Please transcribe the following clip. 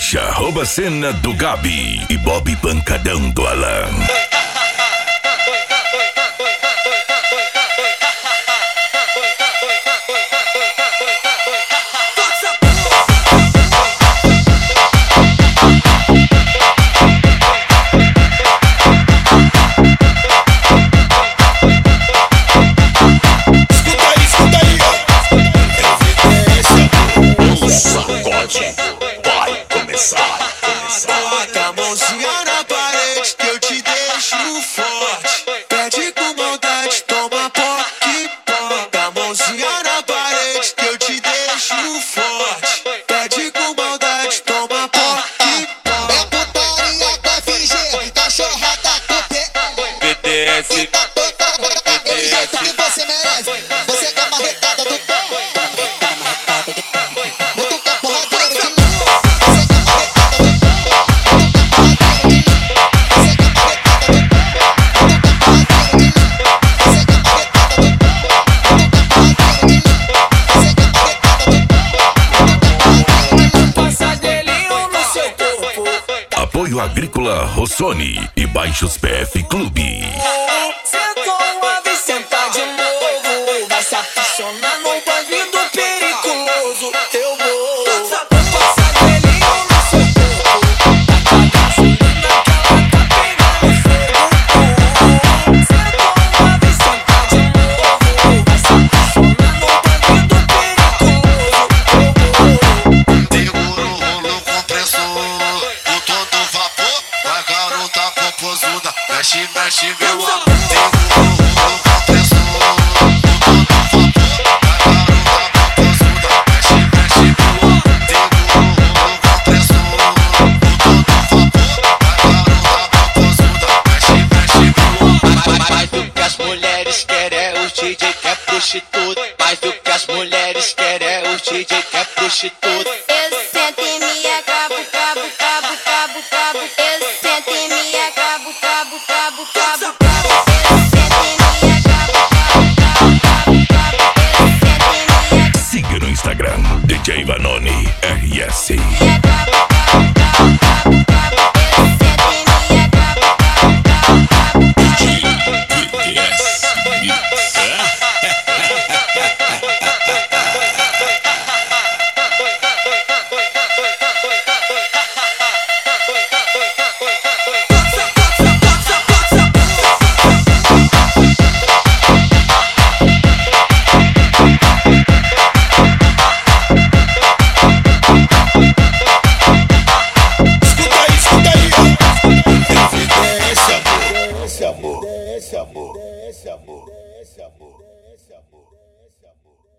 Caixa rouba cena do Gabi e Bob Pancadão do Alan. Vai começar. Bota a mãozinha na parede que eu te deixo forte. Pede com maldade, toma poque. Bota a mãozinha na parede que eu te deixo forte. Pede com maldade, toma poque. É putaria da FG, cachorrada do BTS, do jeito que você merece. Você quer marretada do pé? Mutuca porradeira de novo. Você quer marretada do pé? Você quer marretada do pé? Você quer marretada do pé? Você quer marretada do pé? Passa delinho no seu corpo. Apoio Agrícola Rossoni e Baixos PF Clube. Sentou uma vez, senta de novo. Vai se aficionar no bandido periculoso. Eu vou passar delinho no seu corpo. Taca gasolina que ela tá pegando fogo. Sentou uma vez, senta de novo. Vai se aficionar no bandido periculoso. Seguro o rolo compressor, com todo vapor, a garota popozuda, mexe, mexe meu amor. Seguro o rolo compressor, com todo vapor, a garota popozuda, mexe, mexe meu amor. Seguro o rolo compressor, com todo vapor, a garota popozuda, mexe, mexe meu amor. Mais do que as mulheres querem é os DJ que é prostituta. Mais do que as mulheres querem é os DJ que é prostituta. Eu sento e me acabo, cabo, cabo, cabo, cabo. Eu sento e me acabo, cabo, cabo, cabo, cabo. Eu sento e me acabo, cabo, cabo, cabo, cabo. Eu sento e me acabo. Siga no Instagram DJ Vanoni RS. Esse amor.